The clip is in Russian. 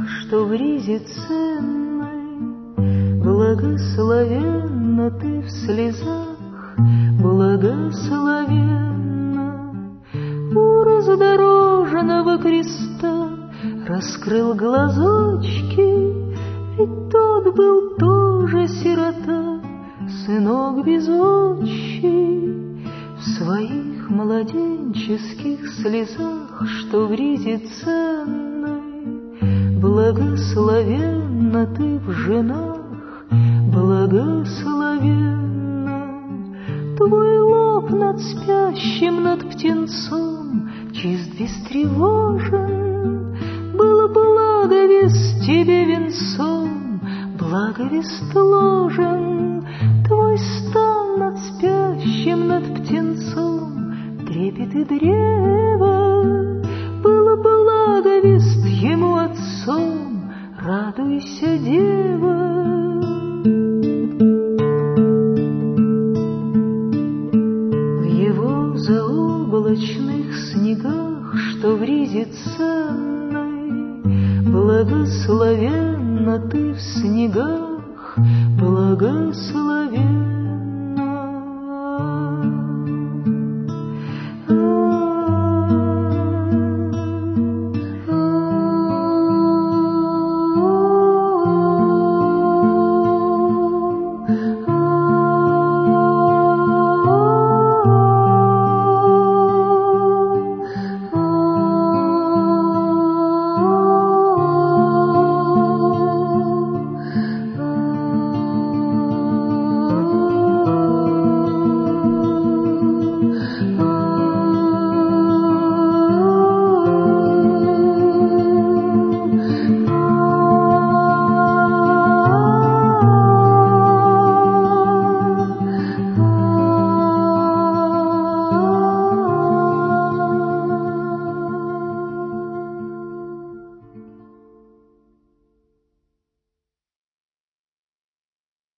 что в ризе ценной, благословенна ты в слезах, благословенна. У раздороженного креста раскрыл глазочки, ведь тот был тоже сирота, сынок без отчи. В своих младенческих слезах, что в ризе ценной, благословенна ты в женах, благословенна. Твой лоб над спящим, над птенцом чист, бестревожен, был благовест тебе венцом, благовест ложен. Твой стан над спящим, над птенцом, трепет и древо, был благовест ему отцом, радуйся, дева. В его заоблачных снегах, что в ризе ценной, благословенна ты в снегах, благословенна.